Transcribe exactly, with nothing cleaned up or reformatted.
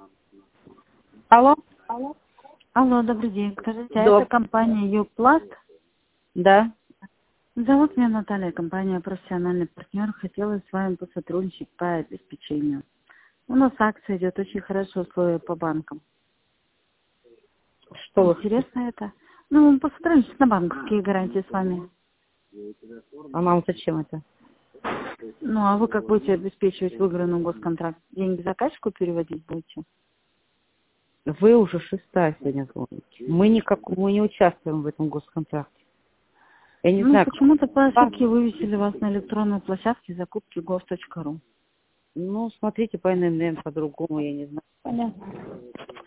Алло? Алло, добрый день. Скажите, а Доб- это компания Юпласт? Да. Зовут меня Наталья, компания «Профессиональный партнер». Хотела с вами посотрудничать по обеспечению. У нас акция идет, очень хорошие условия по банкам. Что вы? Интересно это? Ну, посотрудничать на банковские гарантии с вами. А нам зачем это? Ну, а вы как будете обеспечивать выигранный госконтракт? Деньги заказчику переводить будете? Вы уже шестая сегодня звоните. Мы никак, мы не участвуем в этом госконтракте. Я не Ну, знаю, почему-то по как... ошибке вывесили вас на электронной площадке закупки гов точка ру. Ну, смотрите по эн эн эм, по-другому, я не знаю. Понятно.